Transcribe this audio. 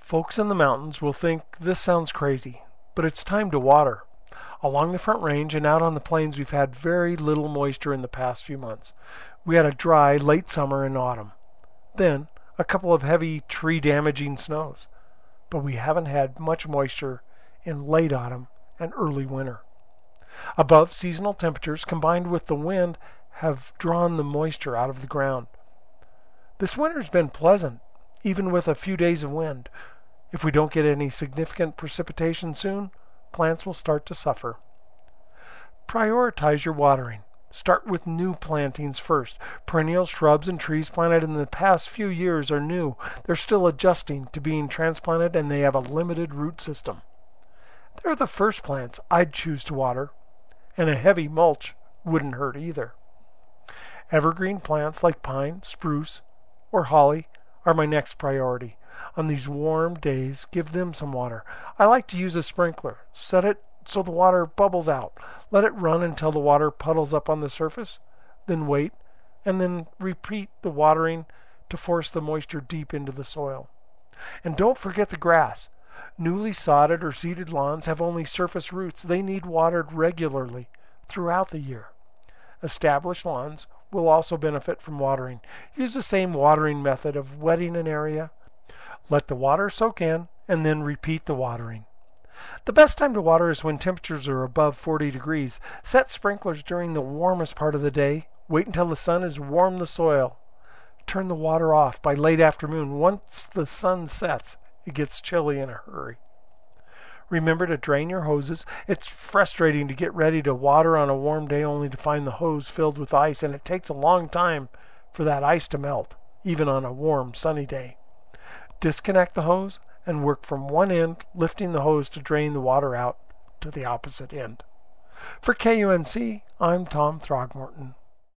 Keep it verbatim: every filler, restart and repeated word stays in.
Folks in the mountains will think this sounds crazy, but it's time to water. Along the Front Range and out on the plains we've had very little moisture in the past few months. We had a dry late summer and autumn. Then a couple of heavy tree-damaging snows. But we haven't had much moisture in late autumn and early winter. Above seasonal temperatures combined with the wind have drawn the moisture out of the ground. This winter's been pleasant, even with a few days of wind. If we don't get any significant precipitation soon, plants will start to suffer. Prioritize your watering. Start with new plantings first. Perennial shrubs and trees planted in the past few years are new. They're still adjusting to being transplanted and they have a limited root system. They're the first plants I'd choose to water, and a heavy mulch wouldn't hurt either. Evergreen plants like pine, spruce, or holly are my next priority. On these warm days, give them some water. I like to use a sprinkler. Set it so the water bubbles out. Let it run until the water puddles up on the surface. Then wait, and then repeat the watering to force the moisture deep into the soil. And don't forget the grass. Newly sodded or seeded lawns have only surface roots. They need watered regularly throughout the year. Established lawns will also benefit from watering. Use the same watering method of wetting an area. Let the water soak in, and then repeat the watering. The best time to water is when temperatures are above forty degrees. Set sprinklers during the warmest part of the day. Wait until the sun has warmed the soil. Turn the water off by late afternoon. Once the sun sets, it gets chilly in a hurry. Remember to drain your hoses. It's frustrating to get ready to water on a warm day only to find the hose filled with ice, and it takes a long time for that ice to melt, even on a warm, sunny day. Disconnect the hose and work from one end, lifting the hose to drain the water out to the opposite end. For K U N C, I'm Tom Throgmorton.